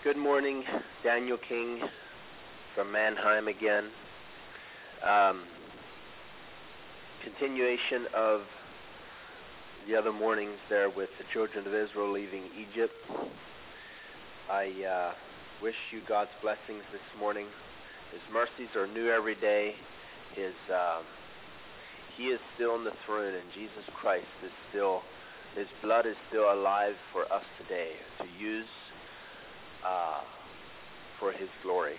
Good morning, Daniel King from Mannheim again. Continuation of the other mornings there with the children of Israel leaving Egypt. I wish you God's blessings this morning. His mercies are new every day. He is still on the throne, and Jesus Christ is still, His blood is still alive for us today to use for His glory.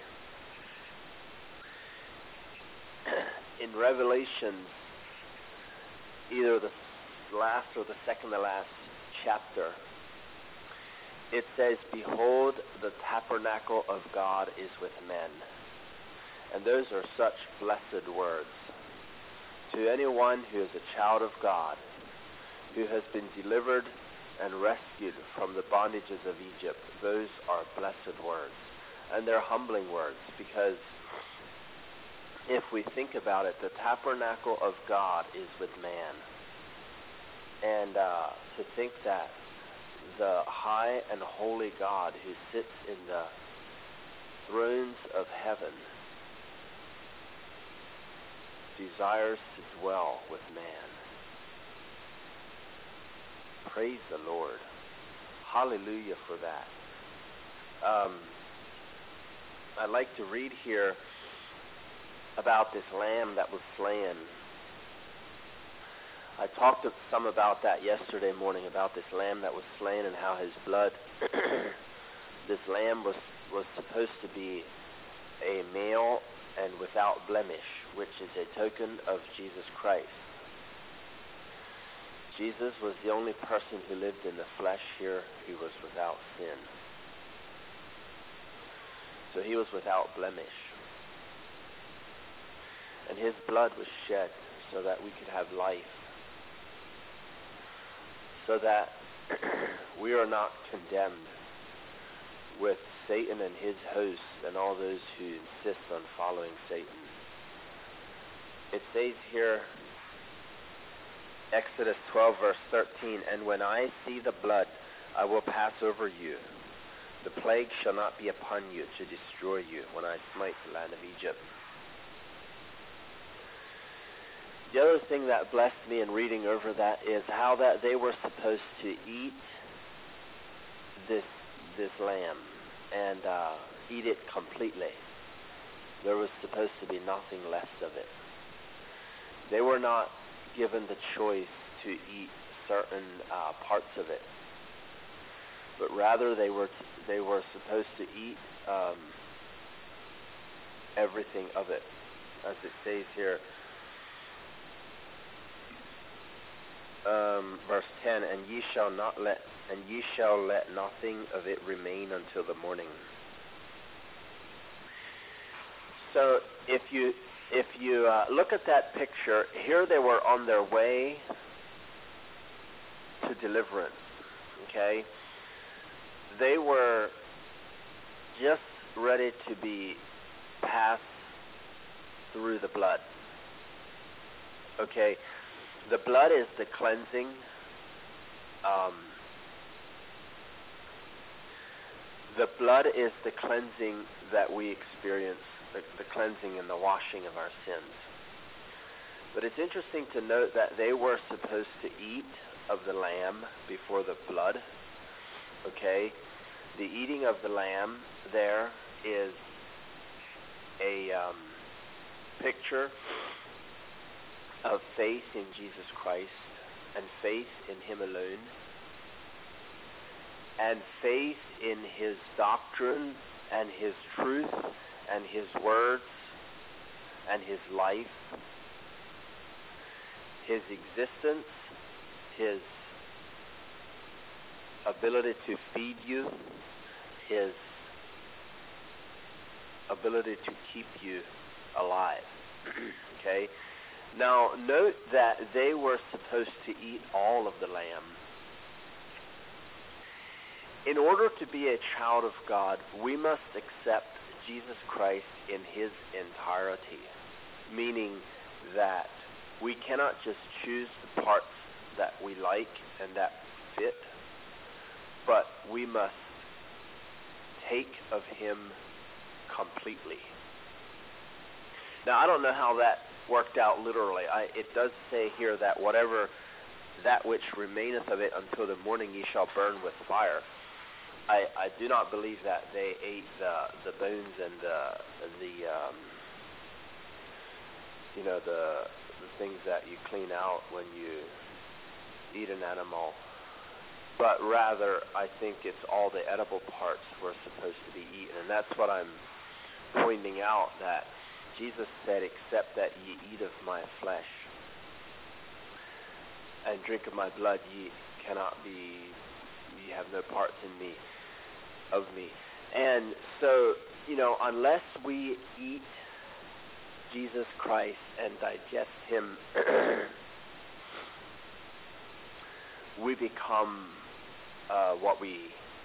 In Revelation, either the last or the second to last chapter, it says, "Behold, the tabernacle of God is with men." And those are such blessed words. To anyone who is a child of God, who has been delivered and rescued from the bondages of Egypt, those are blessed words. And they're humbling words, because if we think about it, the tabernacle of God is with man. And to think that the high and holy God who sits in the thrones of heaven desires to dwell with man. Praise the Lord. Hallelujah for that. I'd like to read here about this lamb that was slain. I talked some about that yesterday morning, about this lamb that was slain and how his blood, this lamb was supposed to be a male and without blemish, which is a token of Jesus Christ. Jesus was the only person who lived in the flesh here who was without sin. So he was without blemish. And his blood was shed so that we could have life. So that we are not condemned with Satan and his hosts and all those who insist on following Satan. It says here, Exodus 12, verse 13, "And when I see the blood, I will pass over you. The plague shall not be upon you to destroy you when I smite the land of Egypt." The other thing that blessed me in reading over that is how that they were supposed to eat this lamb and eat it completely. There was supposed to be nothing left of it. They were not given the choice to eat certain parts of it, but rather they were supposed to eat everything of it, as it says here. Verse 10, and ye shall let nothing of it remain until the morning. So if you look at that picture, here they were on their way to deliverance. Okay, they were just ready to be passed through the blood. Okay. The blood is the cleansing. The blood is the cleansing that we experience, the cleansing and the washing of our sins. But it's interesting to note that they were supposed to eat of the lamb before the blood. Okay? The eating of the lamb there is a picture of faith in Jesus Christ and faith in Him alone and faith in His doctrine and His truth and His words and His life, His existence, His ability to feed you, His ability to keep you alive. Okay? Now, note that they were supposed to eat all of the lamb. In order to be a child of God, we must accept Jesus Christ in His entirety, meaning that we cannot just choose the parts that we like and that fit, but we must partake of him completely. Now, I don't know how that worked out literally. It does say here that whatever that which remaineth of it until the morning ye shall burn with fire. I do not believe that they ate the bones and the things that you clean out when you eat an animal, but rather I think it's all the edible parts were supposed to be eaten, and that's what I'm pointing out, that Jesus said, except that ye eat of my flesh and drink of my blood, ye have no parts in me, of me. And so, unless we eat Jesus Christ and digest him, we become what we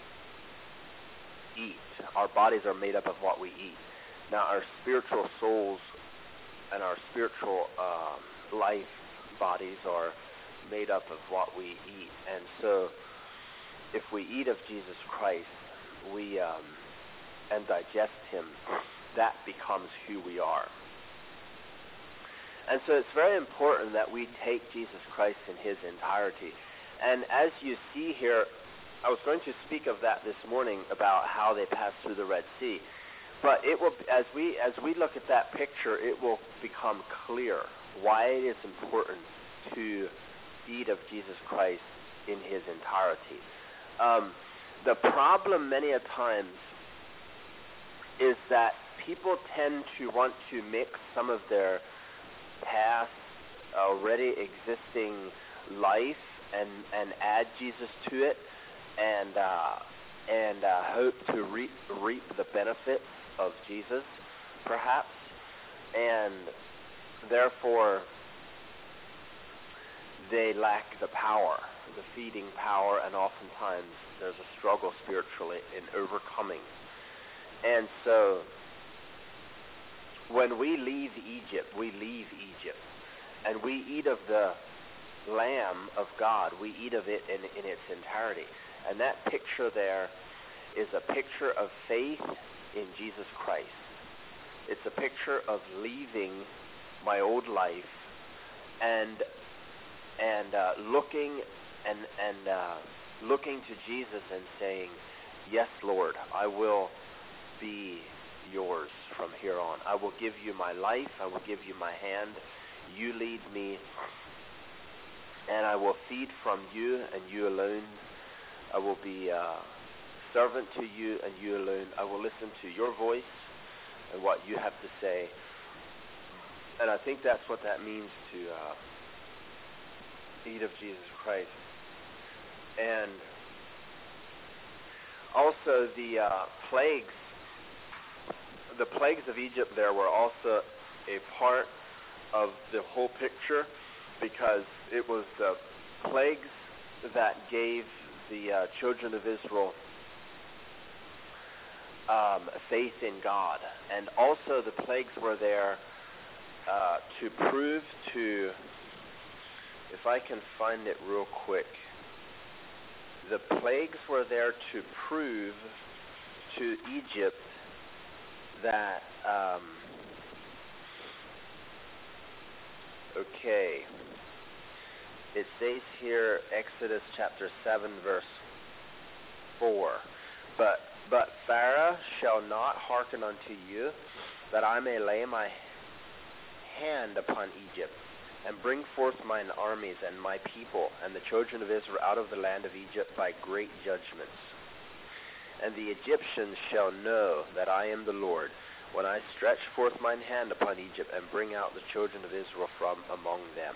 eat. Our bodies are made up of what we eat. Now, our spiritual souls and our spiritual life bodies are made up of what we eat. And so, if we eat of Jesus Christ, and digest him, that becomes who we are. And so it's very important that we take Jesus Christ in his entirety. And as you see here, I was going to speak of that this morning about how they passed through the Red Sea. But it will, as we look at that picture, it will become clear why it is important to eat of Jesus Christ in his entirety. The problem many a times is that people tend to want to mix some of their past, already existing life and add Jesus to it, and hope to reap the benefits of Jesus, perhaps, and therefore they lack the power, the feeding power, and oftentimes there's a struggle spiritually in overcoming. And so when we leave Egypt, and we eat of the Lamb of God. We eat of it in its entirety. And that picture there is a picture of faith in Jesus Christ. It's a picture of leaving my old life and looking to Jesus and saying, yes, Lord, I will be yours from here on. I will give you my life. I will give you my hand. You lead me, and I will feed from you and you alone. I will be servant to you and you alone. I will listen to your voice and what you have to say. And I think that's what that means to eat of Jesus Christ. And also the plagues of Egypt there were also a part of the whole picture, because it was the plagues that gave the children of Israel faith in God. And also the plagues were there to prove to, if I can find it real quick, the plagues were there to prove to Egypt that, it says here, Exodus chapter 7, verse 4, But Pharaoh shall not hearken unto you, that I may lay my hand upon Egypt, and bring forth mine armies and my people and the children of Israel out of the land of Egypt by great judgments. And the Egyptians shall know that I am the Lord, when I stretch forth mine hand upon Egypt and bring out the children of Israel from among them.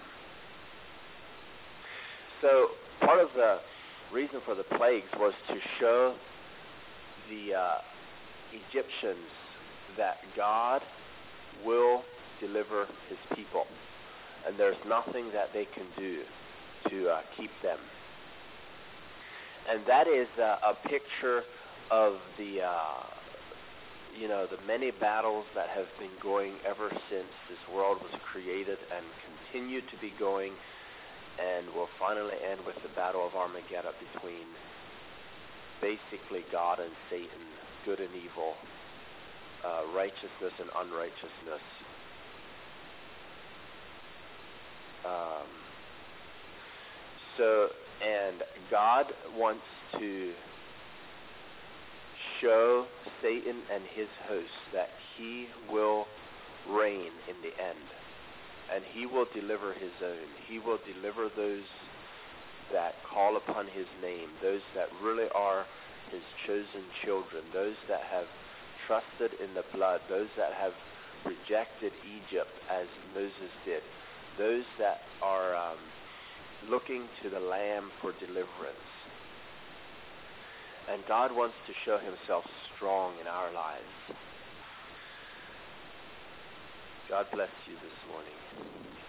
So part of the reason for the plagues was to show the Egyptians that God will deliver his people, and there's nothing that they can do to keep them. And that is a picture of the many battles that have been going ever since this world was created and continue to be going, and will finally end with the battle of Armageddon between basically God and Satan, good and evil, righteousness and unrighteousness. And God wants to show Satan and his hosts that he will reign in the end. And he will deliver his own. He will deliver those that call upon his name, those that really are his chosen children, those that have trusted in the blood, those that have rejected Egypt as Moses did, those that are looking to the Lamb for deliverance. And God wants to show himself strong in our lives. God bless you this morning.